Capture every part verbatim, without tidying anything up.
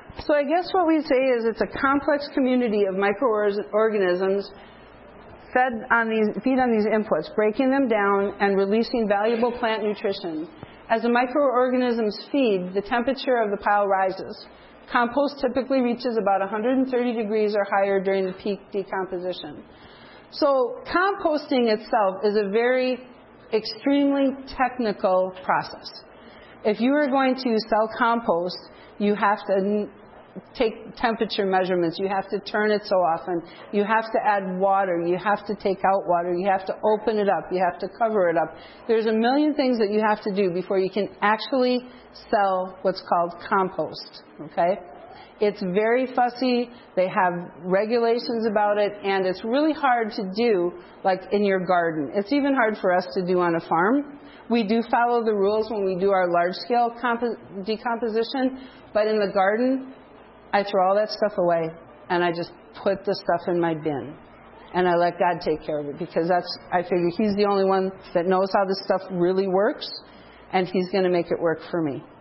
So I guess what we say is it's a complex community of microorganisms fed on these, feed on these inputs, breaking them down and releasing valuable plant nutrition. As the microorganisms feed, the temperature of the pile rises. Compost typically reaches about one hundred thirty degrees or higher during the peak decomposition. So composting itself is a very extremely technical process. If you are going to sell compost, you have to take temperature measurements. You have to turn it so often. You have to add water. You have to take out water. You have to open it up. You have to cover it up. There's a million things that you have to do before you can actually sell what's called compost. Okay? It's very fussy. They have regulations about it, and it's really hard to do like in your garden. It's even hard for us to do on a farm. We do follow the rules when we do our large-scale compo- decomposition, but in the garden, I throw all that stuff away, and I just put the stuff in my bin. And I let God take care of it, because that's, I figure He's the only one that knows how this stuff really works, and He's going to make it work for me.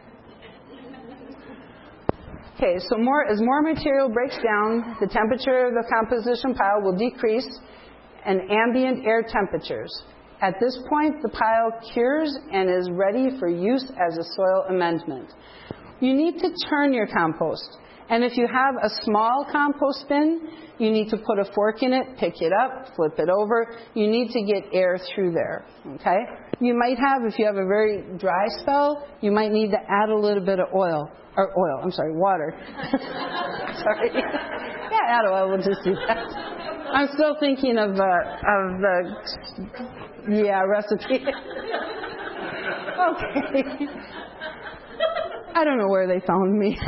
Okay, so more, as more material breaks down, the temperature of the composition pile will decrease and ambient air temperatures. At this point, the pile cures and is ready for use as a soil amendment. You need to turn your compost. And if you have a small compost bin, you need to put a fork in it, pick it up, flip it over. You need to get air through there, okay? You might have, if you have a very dry spell, you might need to add a little bit of oil. Or oil, I'm sorry, water. Sorry. Yeah, add oil, we'll just do that. I'm still thinking of, uh, of the, yeah, recipe. Okay. I don't know where they found me.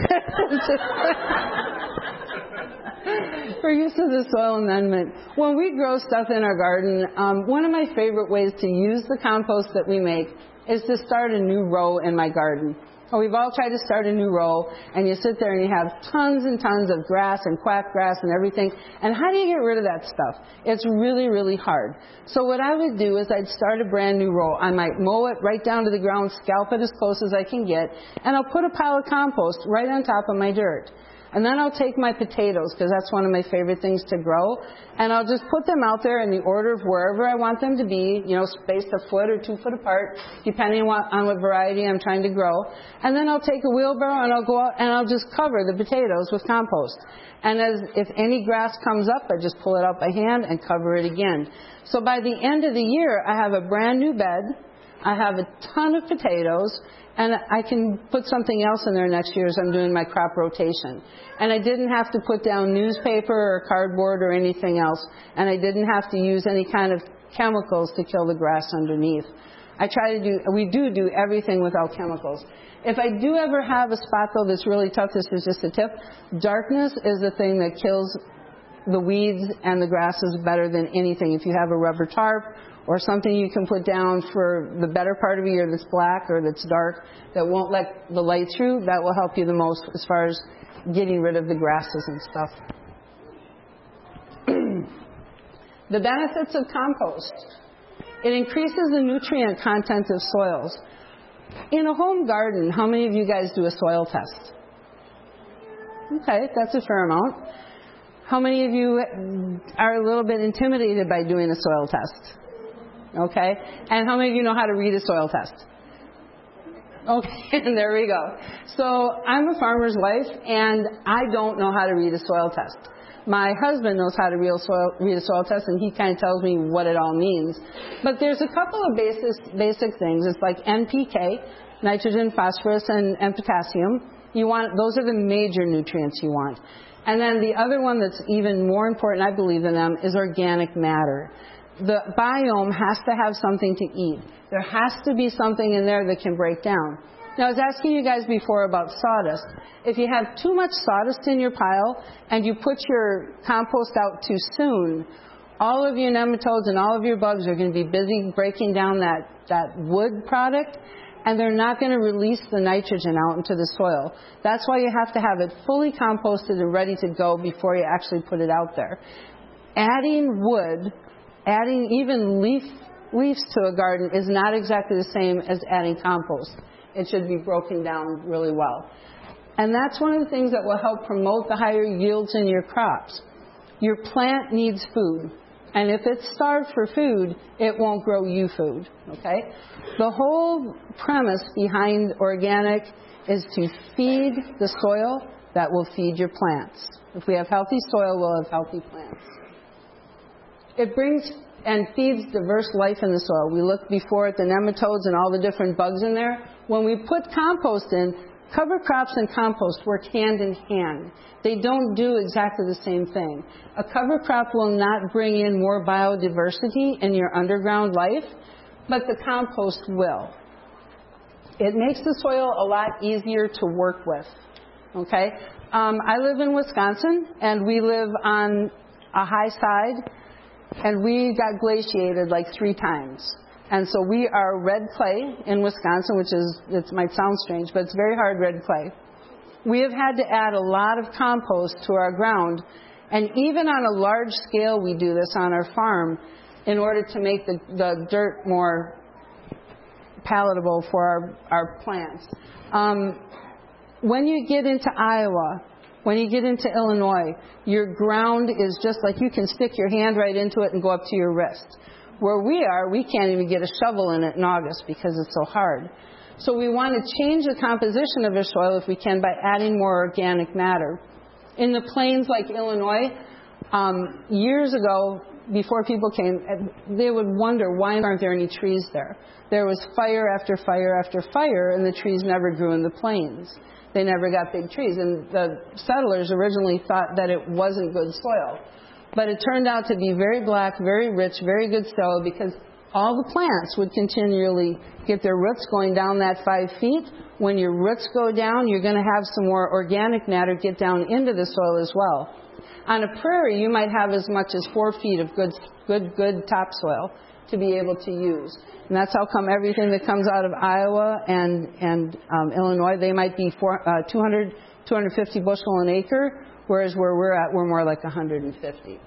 For use of the soil amendment. When we grow stuff in our garden, um, one of my favorite ways to use the compost that we make is to start a new row in my garden. Well, we've all tried to start a new row, and you sit there and you have tons and tons of grass and quack grass and everything. And how do you get rid of that stuff? It's really, really hard. So what I would do is I'd start a brand new row. I might mow it right down to the ground, scalp it as close as I can get, and I'll put a pile of compost right on top of my dirt. And then I'll take my potatoes, because that's one of my favorite things to grow, and I'll just put them out there in the order of wherever I want them to be, you know, spaced a foot or two foot apart, depending on what, on what variety I'm trying to grow. And then I'll take a wheelbarrow and I'll go out and I'll just cover the potatoes with compost. And as if any grass comes up, I just pull it out by hand and cover it again. So by the end of the year, I have a brand new bed. I have a ton of potatoes. And I can put something else in there next year as I'm doing my crop rotation. And I didn't have to put down newspaper or cardboard or anything else. And I didn't have to use any kind of chemicals to kill the grass underneath. I try to do, we do do everything without chemicals. If I do ever have a spot, though, that's really tough, this is just a tip, darkness is the thing that kills the weeds and the grasses better than anything. If you have a rubber tarp, or something you can put down for the better part of a year that's black or that's dark, that won't let the light through, that will help you the most as far as getting rid of the grasses and stuff. The benefits of compost. It increases the nutrient content of soils. In a home garden, how many of you guys do a soil test? Okay, that's a fair amount. How many of you are a little bit intimidated by doing a soil test? Okay, and how many of you know how to read a soil test? Okay, and there we go. So I'm a farmer's wife, and I don't know how to read a soil test. My husband knows how to read a soil, read a soil test, and he kind of tells me what it all means. But there's a couple of basic, basic things. It's like N P K, nitrogen, phosphorus, and, and potassium. You want, those are the major nutrients you want. And then the other one that's even more important, I believe in them, is organic matter. The biome has to have something to eat. There has to be something in there that can break down. Now, I was asking you guys before about sawdust. If you have too much sawdust in your pile and you put your compost out too soon, all of your nematodes and all of your bugs are going to be busy breaking down that, that wood product, and they're not going to release the nitrogen out into the soil. That's why you have to have it fully composted and ready to go before you actually put it out there. Adding wood, adding even leaf, leaves to a garden is not exactly the same as adding compost. It should be broken down really well. And that's one of the things that will help promote the higher yields in your crops. Your plant needs food. And if it's starved for food, it won't grow you food, okay? The whole premise behind organic is to feed the soil that will feed your plants. If we have healthy soil, we'll have healthy plants. It brings and feeds diverse life in the soil. We looked before at the nematodes and all the different bugs in there. When we put compost in, cover crops and compost work hand in hand. They don't do exactly the same thing. A cover crop will not bring in more biodiversity in your underground life, but the compost will. It makes the soil a lot easier to work with. Okay? Um, I live in Wisconsin, and we live on a high side, and we got glaciated like three times. And so we are red clay in Wisconsin, which is, it might sound strange, but it's very hard red clay. We have had to add a lot of compost to our ground, and even on a large scale we do this on our farm in order to make the, the dirt more palatable for our, our plants. Um, when you get into Iowa, when you get into Illinois, your ground is just like you can stick your hand right into it and go up to your wrist. Where we are, we can't even get a shovel in it in August because it's so hard. So we want to change the composition of our soil if we can by adding more organic matter. In the plains like Illinois, um, years ago, before people came, they would wonder why aren't there any trees there. There was fire after fire after fire, and the trees never grew in the plains. They never got big trees, and the settlers originally thought that it wasn't good soil. But it turned out to be very black, very rich, very good soil because all the plants would continually get their roots going down that five feet. When your roots go down, you're going to have some more organic matter get down into the soil as well. On a prairie, you might have as much as four feet of good, good, good topsoil to be able to use. And that's how come everything that comes out of Iowa and, and um, Illinois, they might be four, uh, two hundred, two hundred fifty bushel an acre, whereas where we're at, we're more like one hundred fifty.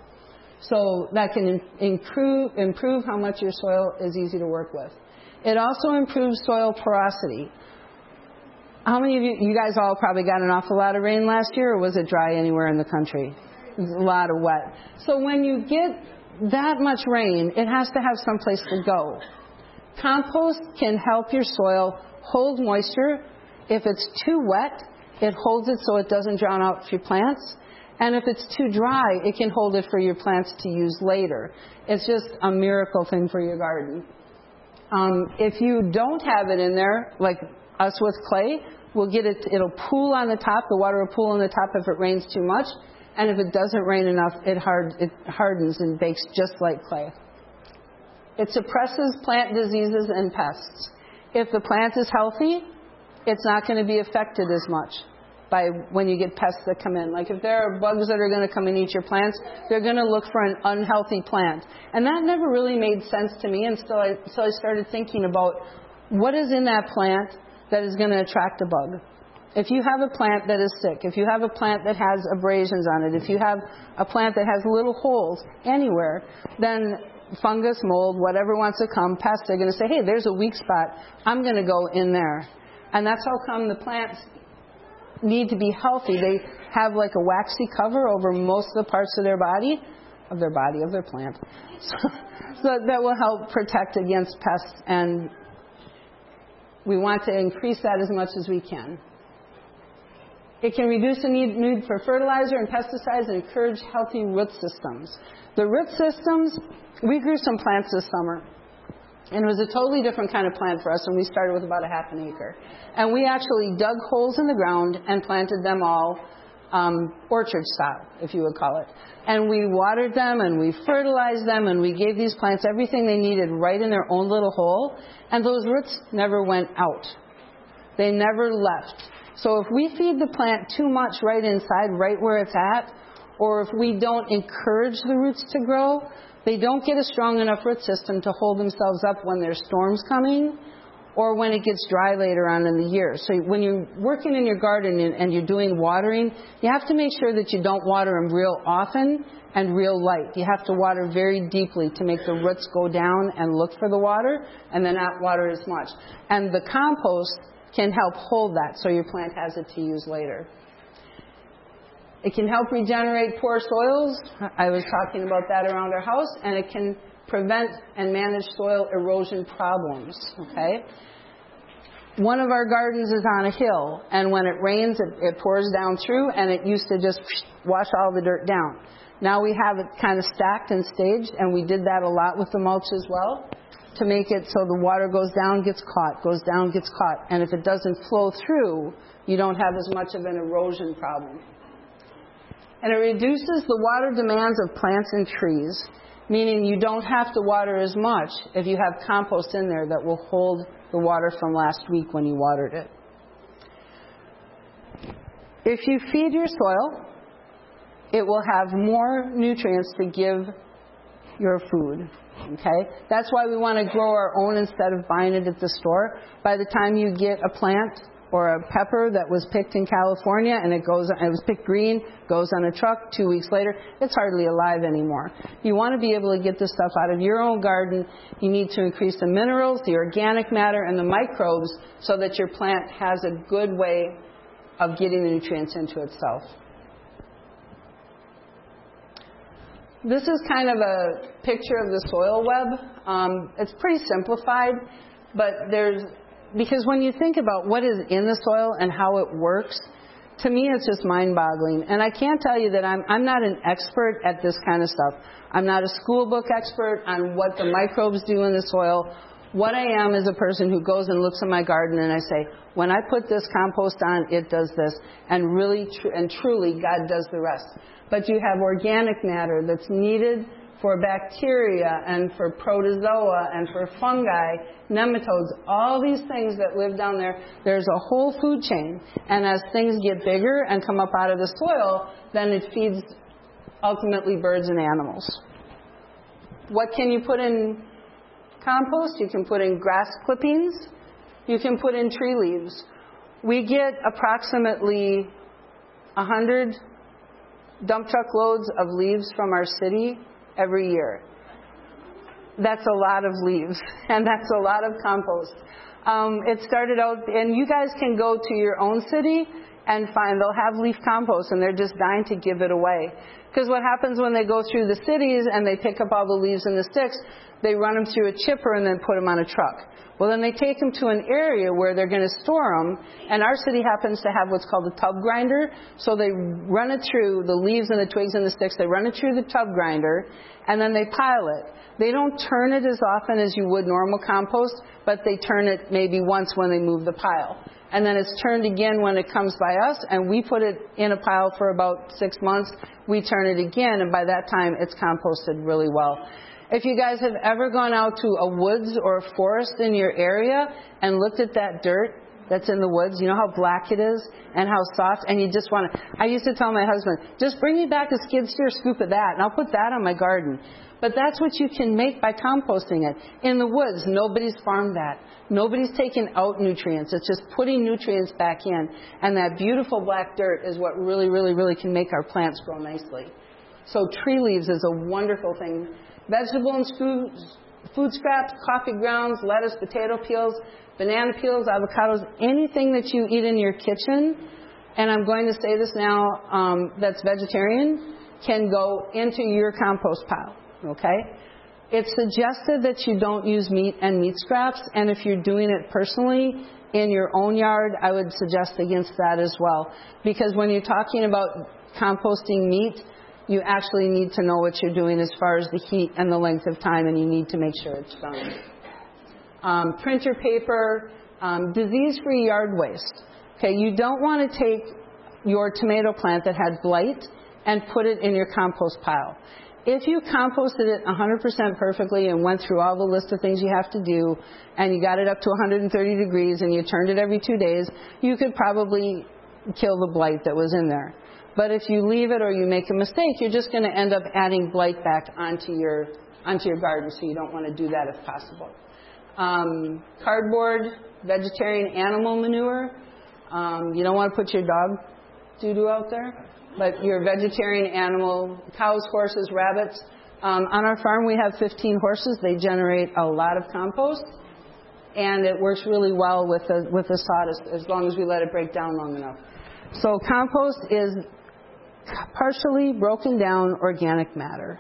So that can improve, improve how much your soil is easy to work with. It also improves soil porosity. How many of you, you guys all probably got an awful lot of rain last year, or was it dry anywhere in the country? It was a lot of wet. So when you get that much rain, it has to have some place to go. Compost can help your soil hold moisture. If it's too wet, it holds it so it doesn't drown out your plants. And if it's too dry, it can hold it for your plants to use later. It's just a miracle thing for your garden. Um, if you don't have it in there, like us with clay, we'll get it, it'll pool on the top. The water will pool on the top if it rains too much. And if it doesn't rain enough, it, hard, it hardens and bakes just like clay. It suppresses plant diseases and pests. If the plant is healthy, it's not going to be affected as much by when you get pests that come in. Like if there are bugs that are going to come and eat your plants, they're going to look for an unhealthy plant. And that never really made sense to me until I, until I started thinking about what is in that plant that is going to attract a bug. If you have a plant that is sick, if you have a plant that has abrasions on it, if you have a plant that has little holes anywhere, then fungus, mold, whatever wants to come, pests, they're going to say, hey, there's a weak spot. I'm going to go in there. And that's how come the plants need to be healthy. They have like a waxy cover over most of the parts of their body, of their body, of their plant. So, so that will help protect against pests, and we want to increase that as much as we can. It can reduce the need, need for fertilizer and pesticides and encourage healthy root systems. The root systems, we grew some plants this summer. And it was a totally different kind of plant for us, and we started with about a half an acre. And we actually dug holes in the ground and planted them all um, orchard style, if you would call it. And we watered them, and we fertilized them, and we gave these plants everything they needed right in their own little hole. And those roots never went out. They never left. So if we feed the plant too much right inside, right where it's at, or if we don't encourage the roots to grow, they don't get a strong enough root system to hold themselves up when there's storms coming or when it gets dry later on in the year. So when you're working in your garden and you're doing watering, you have to make sure that you don't water them real often and real light. You have to water very deeply to make the roots go down and look for the water, and then not water as much. And the compost can help hold that so your plant has it to use later. It can help regenerate poor soils. I was talking about that around our house. And it can prevent and manage soil erosion problems. Okay? One of our gardens is on a hill, and when it rains, it, it pours down through, and it used to just wash all the dirt down. Now we have it kind of stacked and staged, and we did that a lot with the mulch as well, to make it so the water goes down, gets caught, goes down, gets caught. And if it doesn't flow through, you don't have as much of an erosion problem. And it reduces the water demands of plants and trees, meaning you don't have to water as much if you have compost in there that will hold the water from last week when you watered it. If you feed your soil, it will have more nutrients to give your food. Okay? That's why we want to grow our own instead of buying it at the store. By the time you get a plant or a pepper that was picked in California and it goes, it was picked green, goes on a truck, two weeks later, it's hardly alive anymore. You want to be able to get this stuff out of your own garden. You need to increase the minerals, the organic matter, and the microbes so that your plant has a good way of getting the nutrients into itself. This is kind of a picture of the soil web. Um, it's pretty simplified, but there's Because when you think about what is in the soil and how it works, to me it's just mind-boggling. And I can't tell you that I'm, I'm not an expert at this kind of stuff. I'm not a school book expert on what the microbes do in the soil. What I am is a person who goes and looks at my garden and I say, when I put this compost on, it does this. And really tr- and truly, God does the rest. But you have organic matter that's needed for bacteria and for protozoa and for fungi, nematodes, all these things that live down there. There's a whole food chain. And as things get bigger and come up out of the soil, then it feeds ultimately birds and animals. What can you put in compost? You can put in grass clippings. You can put in tree leaves. We get approximately one hundred dump truck loads of leaves from our city every year. That's a lot of leaves, and that's a lot of compost. Um, it started out, and you guys can go to your own city and find they'll have leaf compost, and they're just dying to give it away. Because what happens when they go through the cities and they pick up all the leaves and the sticks, they run them through a chipper and then put them on a truck. Well, then they take them to an area where they're going to store them, and our city happens to have what's called a tub grinder. So they run it through the leaves and the twigs and the sticks. They run it through the tub grinder, and then they pile it. They don't turn it as often as you would normal compost, but they turn it maybe once when they move the pile. And then it's turned again when it comes by us, and we put it in a pile for about six months. We turn it again, and by that time, it's composted really well. If you guys have ever gone out to a woods or a forest in your area and looked at that dirt that's in the woods, you know how black it is and how soft, and you just want to, I used to tell my husband, just bring me back a skid steer scoop of that, and I'll put that on my garden. But that's what you can make by composting it. In the woods, nobody's farmed that. Nobody's taken out nutrients. It's just putting nutrients back in. And that beautiful black dirt is what really, really, really can make our plants grow nicely. So tree leaves is a wonderful thing. Vegetable and food, food scraps, coffee grounds, lettuce, potato peels, banana peels, avocados, anything that you eat in your kitchen, and I'm going to say this now, um, that's vegetarian, can go into your compost pile. Okay? It's suggested that you don't use meat and meat scraps, and if you're doing it personally in your own yard, I would suggest against that as well. Because when you're talking about composting meat, you actually need to know what you're doing as far as the heat and the length of time, and you need to make sure it's done. Um, printer paper, um, disease-free yard waste. Okay, you don't want to take your tomato plant that had blight and put it in your compost pile. If you composted it one hundred percent perfectly and went through all the list of things you have to do, and you got it up to one hundred thirty degrees and you turned it every two days, you could probably kill the blight that was in there. But if you leave it or you make a mistake, you're just going to end up adding blight back onto your onto your garden, so you don't want to do that if possible. Um, cardboard, vegetarian animal manure. Um, you don't want to put your dog doo-doo out there, but your vegetarian animal, cows, horses, rabbits. Um, on our farm, we have fifteen horses. They generate a lot of compost. and it works really well with the, with the sawdust as long as we let it break down long enough. So compost is partially broken down organic matter.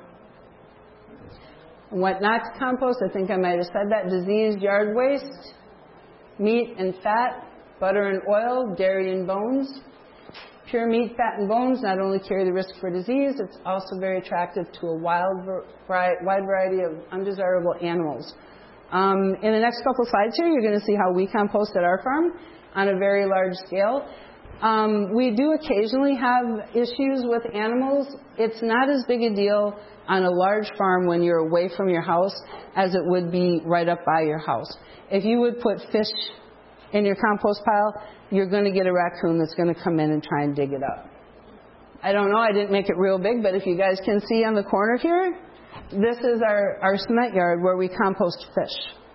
What not to compost, I think I might have said that, diseased yard waste, meat and fat, butter and oil, dairy and bones. Pure meat, fat, and bones not only carry the risk for disease, it's also very attractive to a wild, wide variety of undesirable animals. Um, in the next couple slides here, you're going to see how we compost at our farm on a very large scale. Um, we do occasionally have issues with animals. It's not as big a deal on a large farm when you're away from your house as it would be right up by your house. If you would put fish in your compost pile, you're going to get a raccoon that's going to come in and try and dig it up. I don't know, I didn't make it real big, but if you guys can see on the corner here, this is our, our cement yard where we compost fish.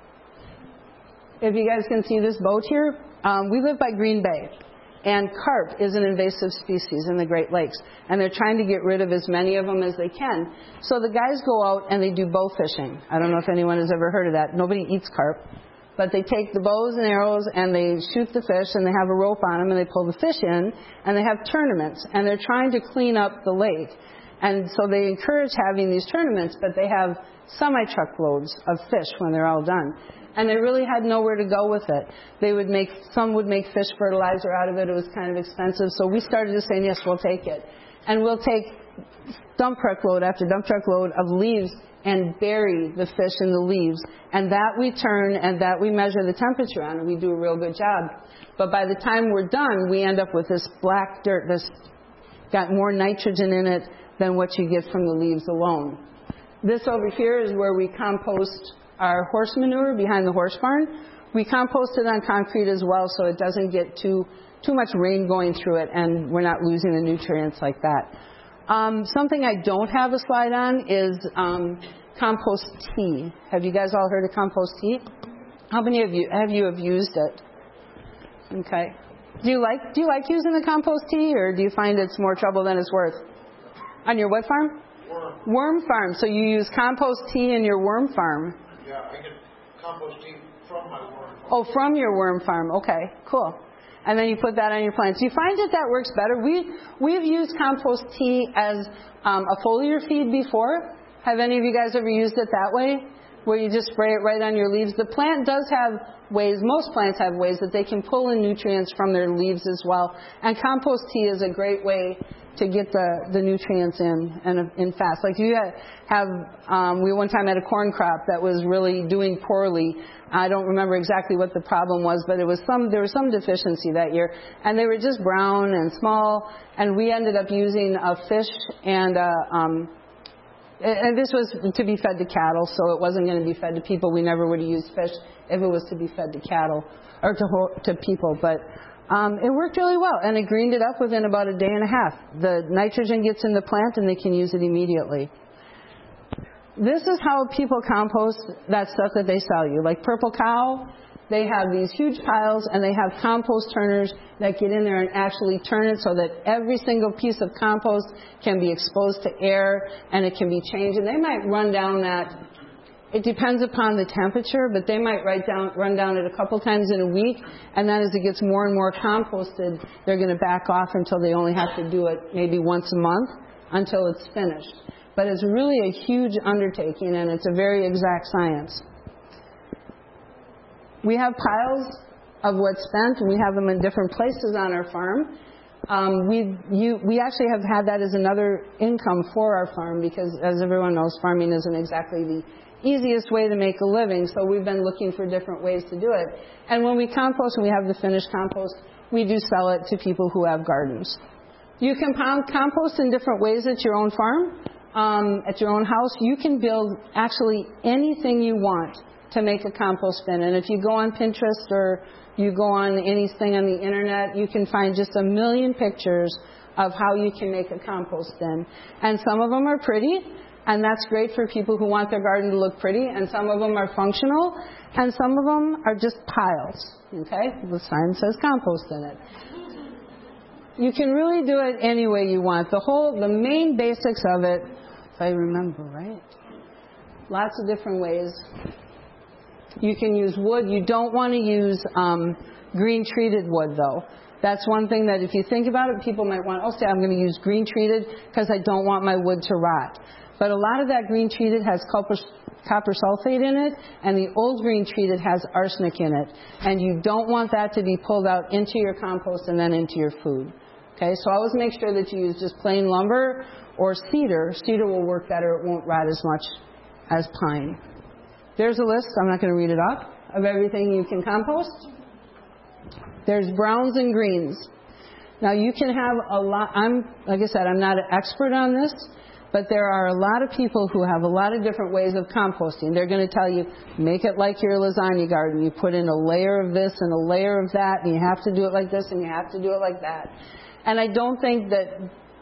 If you guys can see this boat here, um, we live by Green Bay. And carp is an invasive species in the Great Lakes. And they're trying to get rid of as many of them as they can. So the guys go out and they do bow fishing. I don't know if anyone has ever heard of that. Nobody eats carp. But they take the bows and arrows and they shoot the fish and they have a rope on them and they pull the fish in and they have tournaments. And they're trying to clean up the lake. And so they encourage having these tournaments, but they have semi-truckloads of fish when they're all done. And they really had nowhere to go with it. They would make, some would make fish fertilizer out of it. It was kind of expensive. So we started to say, yes, we'll take it. And we'll take dump truck load after dump truck load of leaves and bury the fish in the leaves. And that we turn and that we measure the temperature on, and we do a real good job. But by the time we're done, we end up with this black dirt that's got more nitrogen in it than what you get from the leaves alone. This over here is where we compost our horse manure behind the horse barn. We compost it on concrete as well so it doesn't get too too much rain going through it and we're not losing the nutrients like that. Um, something I don't have a slide on is um, compost tea. Have you guys all heard of compost tea? How many of you have you have used it? Okay. Do you like do you like using the compost tea, or do you find it's more trouble than it's worth? On your what farm? Worm. Worm farm. So you use compost tea in your worm farm. Yeah, I get compost tea from my worm farm. Oh, from your worm farm. Okay, cool. And then you put that on your plants. Do you find that that works better? We, we've used compost tea as um, a foliar feed before. Have any of you guys ever used it that way, where you just spray it right on your leaves? The plant does have ways, most plants have ways that they can pull in nutrients from their leaves as well. And compost tea is a great way to get the, the nutrients in and in fast. Like you have, um, we one time had a corn crop that was really doing poorly. I don't remember exactly what the problem was, but it was some, there was some deficiency that year. And they were just brown and small, and we ended up using a fish and a, um, and this was to be fed to cattle, so it wasn't going to be fed to people. We never would have used fish if it was to be fed to cattle or to, to people, but Um, it worked really well, and it greened it up within about a day and a half. The nitrogen gets in the plant, and they can use it immediately. This is how people compost that stuff that they sell you. Like Purple Cow, they have these huge piles, and they have compost turners that get in there and actually turn it so that every single piece of compost can be exposed to air, and it can be changed. And they might run down that. It depends upon the temperature, but they might write down, run down it a couple times in a week, and then as it gets more and more composted, they're going to back off until they only have to do it maybe once a month until it's finished. But it's really a huge undertaking, and it's a very exact science. We have piles of what's spent, and we have them in different places on our farm. Um, we, you, we actually have had that as another income for our farm because, as everyone knows, farming isn't exactly the easiest way to make a living, so we've been looking for different ways to do it. And when we compost and we have the finished compost, we do sell it to people who have gardens. You can compost in different ways at your own farm, um, at your own house. You can build actually anything you want to make a compost bin. And if you go on Pinterest or you go on anything on the internet, you can find just a million pictures of how you can make a compost bin. And some of them are pretty, and that's great for people who want their garden to look pretty, and some of them are functional, and some of them are just piles, okay? The sign says compost in it. You can really do it any way you want. The whole, the main basics of it, if I remember right, lots of different ways. You can use wood. You don't want to use um, green treated wood, though. That's one thing that if you think about it, people might want, oh, say I'm going to use green treated because I don't want my wood to rot. But a lot of that green treated has copper, copper sulfate in it, and the old green treated has arsenic in it. And you don't want that to be pulled out into your compost and then into your food. Okay, so always make sure that you use just plain lumber or cedar. Cedar will work better. It won't rot as much as pine. There's a list, I'm not going to read it off, of everything you can compost. There's browns and greens. Now you can have a lot, I'm, like I said, I'm not an expert on this, but there are a lot of people who have a lot of different ways of composting. They're going to tell you, make it like your lasagna garden. You put in a layer of this and a layer of that, and you have to do it like this and you have to do it like that. And I don't think that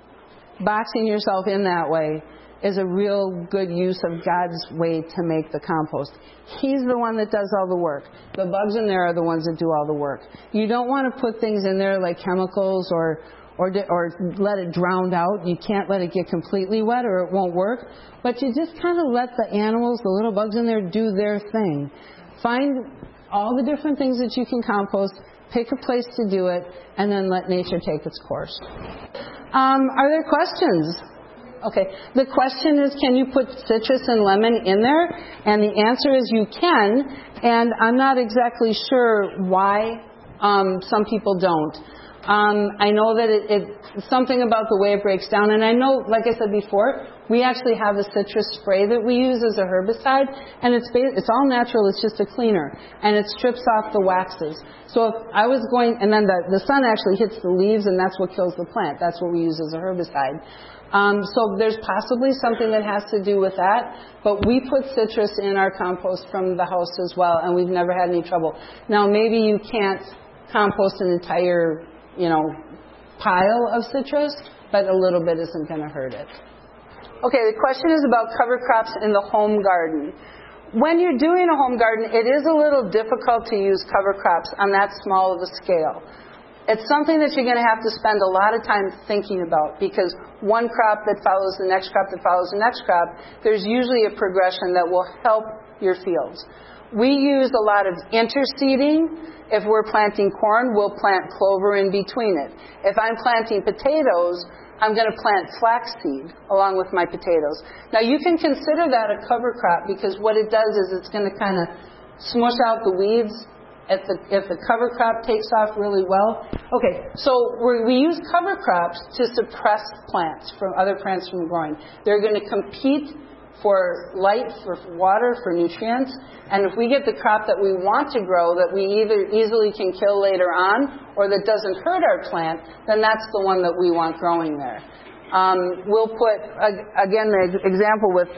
boxing yourself in that way is a real good use of God's way to make the compost. He's the one that does all the work. The bugs in there are the ones that do all the work. You don't want to put things in there like chemicals or or or let it drown out. You can't let it get completely wet or it won't work. But you just kind of let the animals, the little bugs in there, do their thing. Find all the different things that you can compost, pick a place to do it, and then let nature take its course. Um, are there questions? Okay, the question is, can you put citrus and lemon in there? And the answer is you can, and I'm not exactly sure why um, some people don't. Um, I know that it, it, something about the way it breaks down, and I know, like I said before, we actually have a citrus spray that we use as a herbicide, and it's it's all natural, it's just a cleaner, and it strips off the waxes. So if I was going, and then the, the sun actually hits the leaves, and that's what kills the plant. That's what we use as a herbicide. Um, so there's possibly something that has to do with that, but we put citrus in our compost from the house as well, and we've never had any trouble. Now maybe you can't compost an entire, you know, pile of citrus, but a little bit isn't going to hurt it. Okay, the question is about cover crops in the home garden. When you're doing a home garden, it is a little difficult to use cover crops on that small of a scale. It's something that you're going to have to spend a lot of time thinking about, because one crop that follows the next crop that follows the next crop, there's usually a progression that will help your fields. We use a lot of interseeding. If we're planting corn, we'll plant clover in between it. If I'm planting potatoes, I'm going to plant flaxseed along with my potatoes. Now you can consider that a cover crop, because what it does is it's going to kind of smush out the weeds if the, if the cover crop takes off really well. Okay, so we're, we use cover crops to suppress plants from other plants from growing. They're going to compete for light, for water, for nutrients, and if we get the crop that we want to grow that we either easily can kill later on or that doesn't hurt our plant, then that's the one that we want growing there. Um, we'll put, again, the example with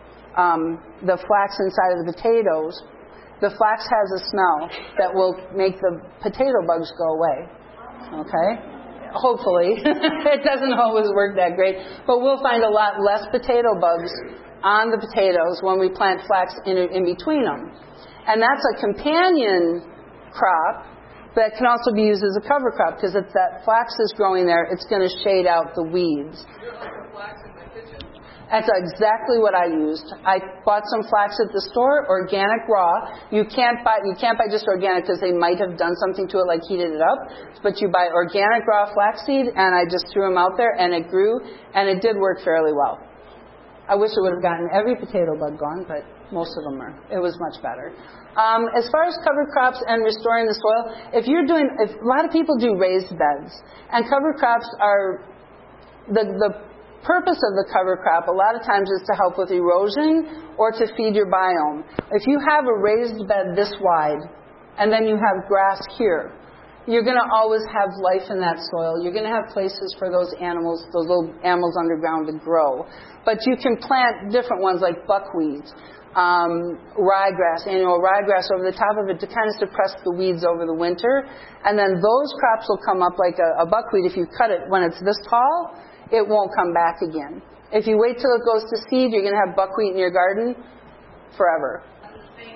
um, the flax inside of the potatoes. The flax has a smell that will make the potato bugs go away. Okay? Hopefully. It doesn't always work that great, but we'll find a lot less potato bugs on the potatoes when we plant flax in, in between them. And that's a companion crop that can also be used as a cover crop, because if that flax is growing there, it's going to shade out the weeds. That's exactly what I used. I bought some flax at the store, organic raw. You can't buy you can't buy just organic, because they might have done something to it, like heated it up. But you buy organic raw flaxseed, and I just threw them out there, and it grew, and it did work fairly well. I wish it would have gotten every potato bug gone, but most of them are. It was much better. Um, as far as cover crops and restoring the soil, if you're doing, if, a lot of people do raised beds, and cover crops are the the. purpose of the cover crop a lot of times is to help with erosion or to feed your biome. If you have a raised bed this wide and then you have grass here, you're going to always have life in that soil. You're going to have places for those animals, those little animals underground to grow. But you can plant different ones like buckwheat, um, ryegrass, annual ryegrass over the top of it to kind of suppress the weeds over the winter. And then those crops will come up like a, a buckwheat. If you cut it when it's this tall, it won't come back again. If you wait till it goes to seed, you're going to have buckwheat in your garden forever.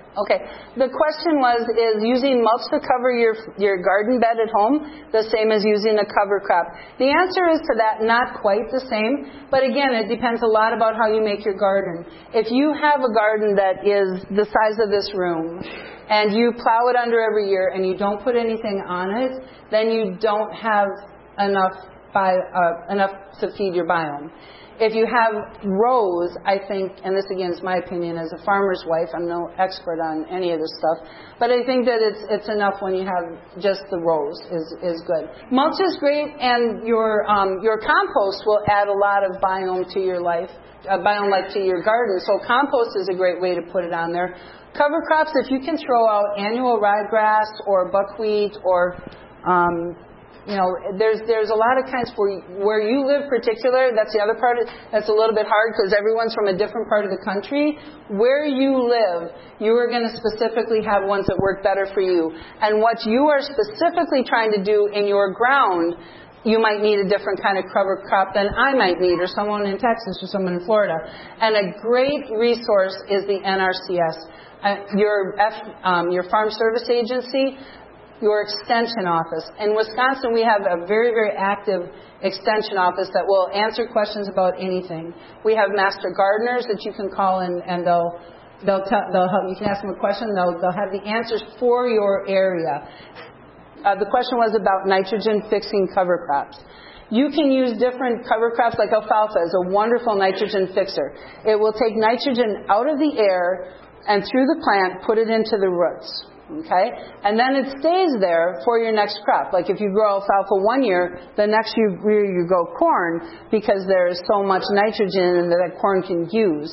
Okay. The question was, is using mulch to cover your your garden bed at home the same as using a cover crop? The answer is to that, not quite the same. But again, it depends a lot about how you make your garden. If you have a garden that is the size of this room, and you plow it under every year and you don't put anything on it, then you don't have enough by, uh, enough to feed your biome. If you have rows, I think, and this again is my opinion as a farmer's wife, I'm no expert on any of this stuff, but I think that it's it's enough when you have just the rows is is good. Mulch is great, and your um, your compost will add a lot of biome to your life, uh, biome life to your garden. So compost is a great way to put it on there. Cover crops, if you can throw out annual ryegrass or buckwheat or um, You know, there's there's a lot of kinds where you, where you live particular. That's the other part. Of, that's a little bit hard because everyone's from a different part of the country. Where you live, you are going to specifically have ones that work better for you. And what you are specifically trying to do in your ground, you might need a different kind of cover crop than I might need, or someone in Texas, or someone in Florida. And a great resource is the N R C S, uh, your F, um, your Farm Service Agency. Your extension office. In Wisconsin, we have a very, very active extension office that will answer questions about anything. We have master gardeners that you can call and, and they'll they'll tell, they'll help. You can ask them a question. They'll they'll have the answers for your area. Uh, the question was about nitrogen fixing cover crops. You can use different cover crops, like alfalfa is a wonderful nitrogen fixer. It will take nitrogen out of the air and through the plant, put it into the roots. Okay? And then it stays there for your next crop. Like if you grow alfalfa one year, the next year you grow corn because there is so much nitrogen that that corn can use.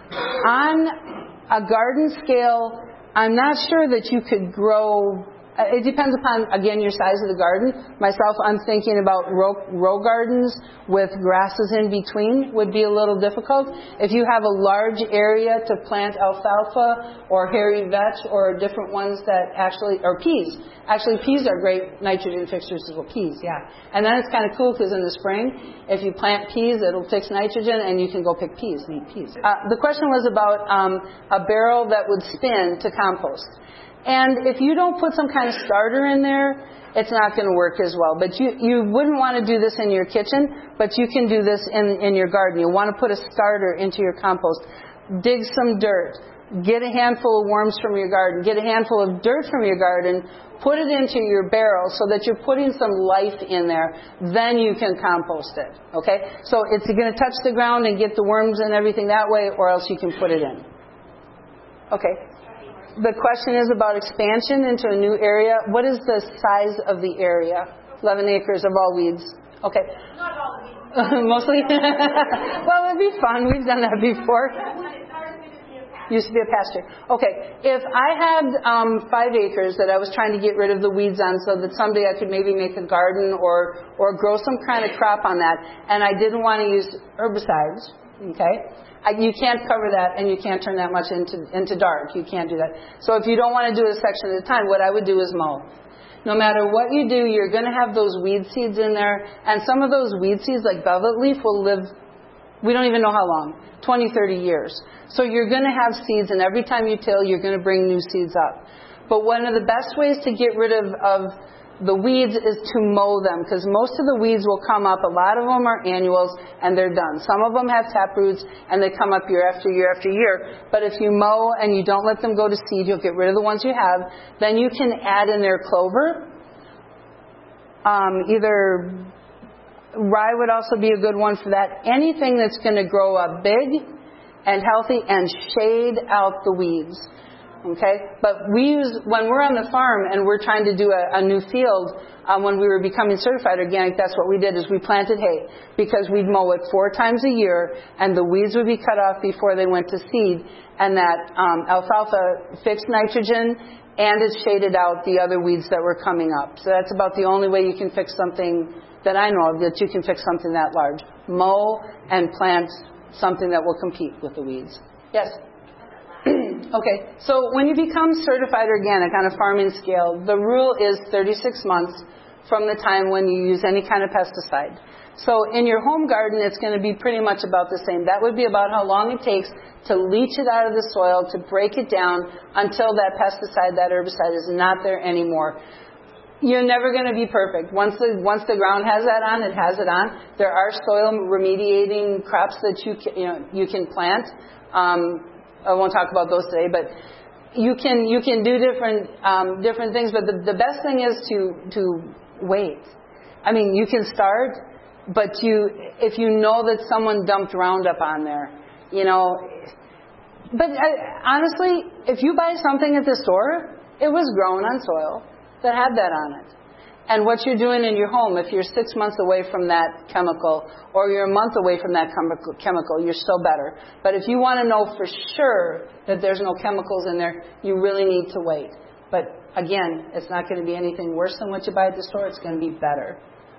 On a garden scale, I'm not sure that you could grow. It depends upon, again, your size of the garden. Myself, I'm thinking about row, row gardens with grasses in between would be a little difficult. If you have a large area to plant alfalfa or hairy vetch or different ones that actually, or peas. Actually, peas are great nitrogen fixers as well. Peas, yeah. And then it's kind of cool because in the spring, if you plant peas, it'll fix nitrogen and you can go pick peas and eat peas. Uh, the question was about um, a barrel that would spin to compost. And if you don't put some kind of starter in there, it's not going to work as well. But you, you wouldn't want to do this in your kitchen, but you can do this in, in your garden. You want to put a starter into your compost. Dig some dirt. Get a handful of worms from your garden. Get a handful of dirt from your garden. Put it into your barrel so that you're putting some life in there. Then you can compost it. Okay? So it's going to touch the ground and get the worms and everything that way, or else you can put it in. Okay. The question is about expansion into a new area. What is the size of the area? eleven acres of all weeds. Okay. Not all weeds. Mostly? Well, it'd be fun. We've done that before. Used to be a pasture. Okay. If I had um, five acres that I was trying to get rid of the weeds on so that someday I could maybe make a garden or, or grow some kind of crop on that, and I didn't want to use herbicides, okay, you can't cover that and you can't turn that much into into dark. You can't do that. So if you don't want to do it a section at a time, what I would do is mow. No matter what you do, you're going to have those weed seeds in there. And some of those weed seeds, like velvet leaf, will live, we don't even know how long, twenty, thirty years. So you're going to have seeds, and every time you till, you're going to bring new seeds up. But one of the best ways to get rid of, of the weeds is to mow them, because most of the weeds will come up. A lot of them are annuals, and they're done. Some of them have tap roots, and they come up year after year after year. But if you mow and you don't let them go to seed, you'll get rid of the ones you have. Then you can add in there clover. Um, either rye would also be a good one for that. Anything that's going to grow up big and healthy and shade out the weeds. Okay, but we use, when we're on the farm and we're trying to do a, a new field, um, when we were becoming certified organic, that's what we did, is we planted hay, because we'd mow it four times a year, and the weeds would be cut off before they went to seed, and that um, alfalfa fixed nitrogen, and it shaded out the other weeds that were coming up. So that's about the only way you can fix something that I know of, that you can fix something that large. Mow and plant something that will compete with the weeds. Yes? Okay, so when you become certified organic on a farming scale, the rule is thirty-six months from the time when you use any kind of pesticide. So in your home garden, it's going to be pretty much about the same. That would be about how long it takes to leach it out of the soil, to break it down until that pesticide, that herbicide is not there anymore. You're never going to be perfect. Once the once the ground has that on, it has it on. There are soil remediating crops that you can, you know, you can plant. Um, I won't talk about those today, but you can you can do different um, different things. But the, the best thing is to to wait. I mean, you can start, but you if you know that someone dumped Roundup on there, you know. But uh, honestly, if you buy something at the store, it was grown on soil that had that on it. And what you're doing in your home, if you're six months away from that chemical, or you're a month away from that chemical, you're still better. But if you want to know for sure that there's no chemicals in there, you really need to wait. But again, it's not going to be anything worse than what you buy at the store. It's going to be better.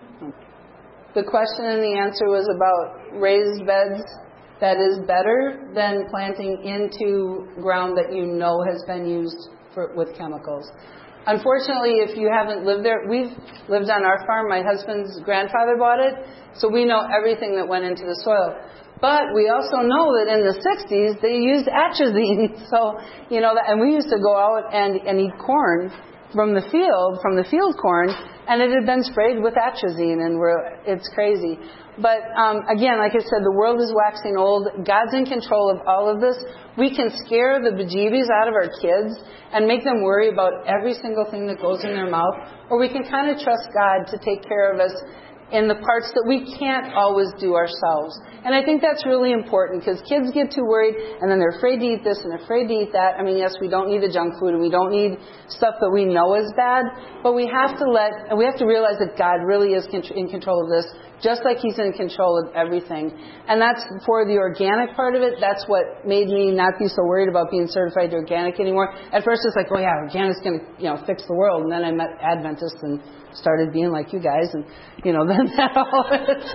The question and the answer was about raised beds. That is better than planting into ground that you know has been used for, with chemicals. Unfortunately, if you haven't lived there, we've lived on our farm. My husband's grandfather bought it, so we know everything that went into the soil. But we also know that in the sixties, they used atrazine. So, you know, and we used to go out and, and eat corn from the field, from the field corn, and it had been sprayed with atrazine, and we're, it's crazy. But um, again, like I said, the world is waxing old. God's in control of all of this. We can scare the bejeebies out of our kids and make them worry about every single thing that goes in their mouth, or we can kind of trust God to take care of us in the parts that we can't always do ourselves. And I think that's really important, because kids get too worried and then they're afraid to eat this and afraid to eat that. I mean, yes, we don't need the junk food and we don't need stuff that we know is bad, but we have to let, and we have to realize that God really is in control of this, just like He's in control of everything. And that's for the organic part of it. That's what made me not be so worried about being certified organic anymore. At first it's like, oh yeah, organic's going to, you know, fix the world. And then I met Adventists and started being like you guys, and you know, then that all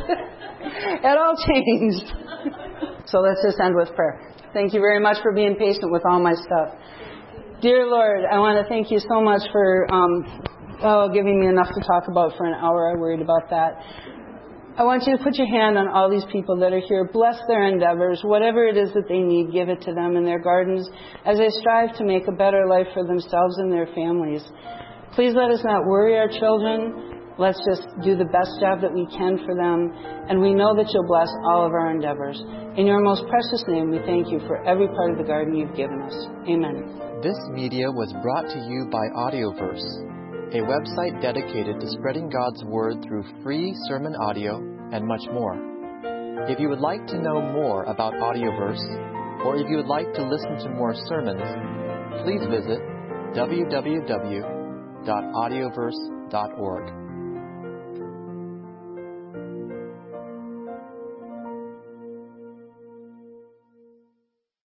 it all changed. So let's just end with prayer. Thank you very much for being patient with all my stuff. Dear Lord, I want to thank you so much for um, oh, giving me enough to talk about for an hour. I worried about that. I want you to put your hand on all these people that are here. Bless their endeavors. Whatever it is that they need, give it to them in their gardens as they strive to make a better life for themselves and their families. Please let us not worry our children. Let's just do the best job that we can for them. And we know that you'll bless all of our endeavors. In your most precious name, we thank you for every part of the garden you've given us. Amen. This media was brought to you by Audioverse, a website dedicated to spreading God's Word through free sermon audio and much more. If you would like to know more about Audioverse, or if you would like to listen to more sermons, please visit w w w dot audioverse dot org.